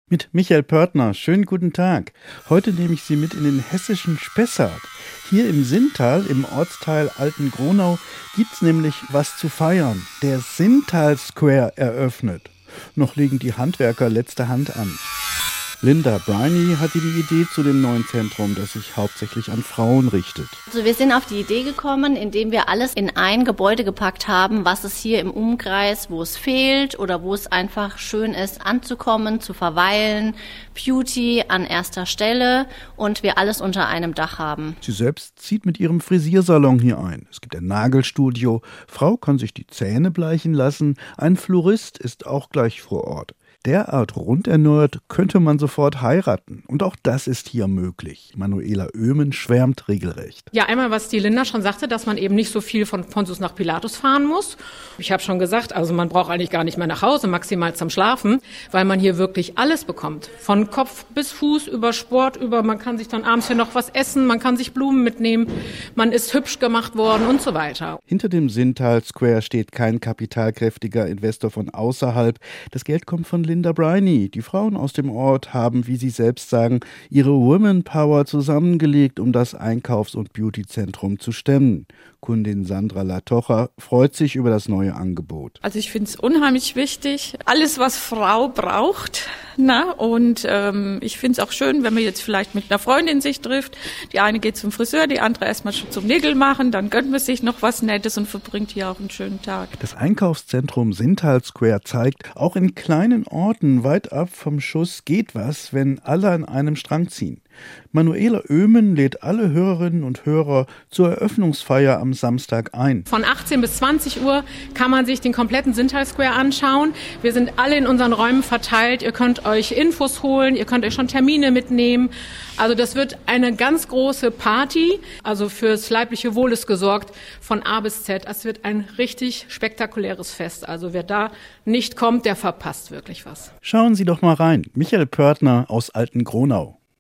Mit Michael Pörtner. Schönen guten Tag. Heute nehme ich Sie mit in den hessischen Spessart. Hier im Sinntal, im Ortsteil Alten-Gronau, gibt's nämlich was zu feiern. Der Sinntal Square eröffnet. Noch legen die Handwerker letzte Hand an. Linda Briney hatte die Idee zu dem neuen Zentrum, das sich hauptsächlich an Frauen richtet. Also wir sind auf die Idee gekommen, indem wir alles in ein Gebäude gepackt haben, was es hier im Umkreis, wo es fehlt oder wo es einfach schön ist, anzukommen, zu verweilen. Beauty an erster Stelle und wir alles unter einem Dach haben. Sie selbst zieht mit ihrem Frisiersalon hier ein. Es gibt ein Nagelstudio, Frau kann sich die Zähne bleichen lassen, ein Florist ist auch gleich vor Ort. Derart rund erneuert könnte man sofort heiraten. Und auch das ist hier möglich. Manuela Oehmen schwärmt regelrecht. Ja, einmal, was die Linda schon sagte, dass man eben nicht so viel von Pontius nach Pilatus fahren muss. Ich habe schon gesagt, also man braucht eigentlich gar nicht mehr nach Hause, maximal zum Schlafen, weil man hier wirklich alles bekommt. Von Kopf bis Fuß, über Sport, über man kann sich dann abends hier noch was essen, man kann sich Blumen mitnehmen, man ist hübsch gemacht worden und so weiter. Hinter dem Sinntal Square steht kein kapitalkräftiger Investor von außerhalb. Das Geld kommt von Linda Briney. Die Frauen aus dem Ort haben, wie sie selbst sagen, ihre Women Power zusammengelegt, um das Einkaufs- und Beautyzentrum zu stemmen. Kundin Sandra Latocher freut sich über das neue Angebot. Also ich finde es unheimlich wichtig, alles was Frau braucht. Und ich finde es auch schön, wenn man jetzt vielleicht mit einer Freundin sich trifft. Die eine geht zum Friseur, die andere erstmal zum Nägel machen, dann gönnt man sich noch was Nettes und verbringt hier auch einen schönen Tag. Das Einkaufszentrum Sinntal Square zeigt, auch in kleinen Orten weit ab vom Schuss geht was, wenn alle an einem Strang ziehen. Manuela Oehmen lädt alle Hörerinnen und Hörer zur Eröffnungsfeier am Samstag ein. Von 18 bis 20 Uhr kann man sich den kompletten Sinntal Square anschauen. Wir sind alle in unseren Räumen verteilt. Ihr könnt euch Infos holen, ihr könnt euch schon Termine mitnehmen. Also das wird eine ganz große Party. Also fürs leibliche Wohl ist gesorgt von A bis Z. Es wird ein richtig spektakuläres Fest. Also wer da nicht kommt, der verpasst wirklich was. Schauen Sie doch mal rein. Michael Pörtner aus Alten-Gronau.